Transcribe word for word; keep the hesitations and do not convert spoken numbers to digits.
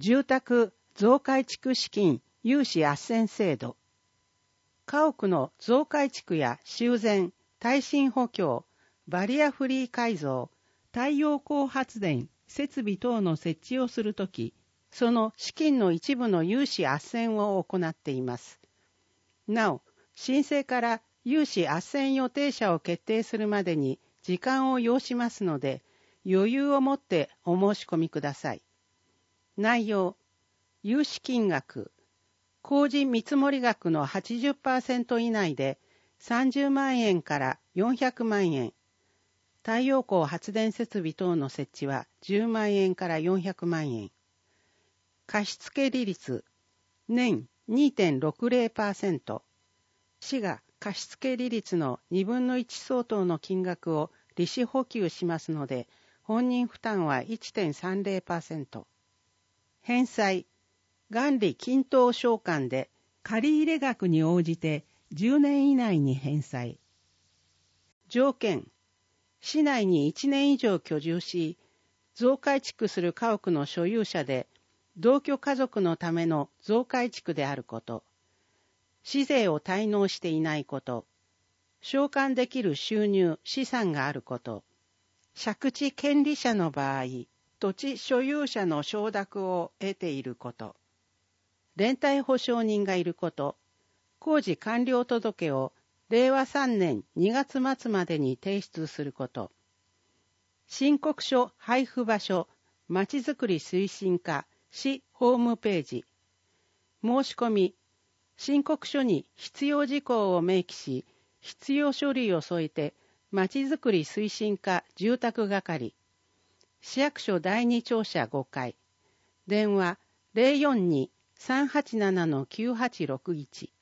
住宅増改築資金融資斡旋制度。家屋の増改築や修繕、耐震補強、バリアフリー改造、太陽光発電、設備等の設置をするとき、その資金の一部の融資斡旋を行っています。なお、申請から融資斡旋予定者を決定するまでに時間を要しますので、余裕を持ってお申し込みください。内容、融資金額、工事見積額の はちじゅっパーセント 以内でさんじゅうまんえんからよんひゃくまんえん、太陽光発電設備等の設置はじゅうまんえんからよんひゃくまんえん、貸付利率、年 にてんろくぜろパーセント、市が貸付利率のにぶんのいち相当の金額を利子補給しますので、本人負担は いちてんさんぜろパーセント。返済、元利均等償還で借入額に応じてじゅうねん以内に返済。条件、市内にいちねん以上居住し、増改築する家屋の所有者で、同居家族のための増改築であること、市税を滞納していないこと、償還できる収入、資産があること、借地権利者の場合、土地所有者の承諾を得ていること、連帯保証人がいること、工事完了届をれいわさんねんにがつ末までに提出すること、申告書配布場所、まちづくり推進課、市ホームページ、申し込み、申告書に必要事項を明記し、必要書類を添えて、まちづくり推進課住宅係、市役所だいに庁舎ごかい、電話 ゼロよんに さんはちなな きゅうはちろくいち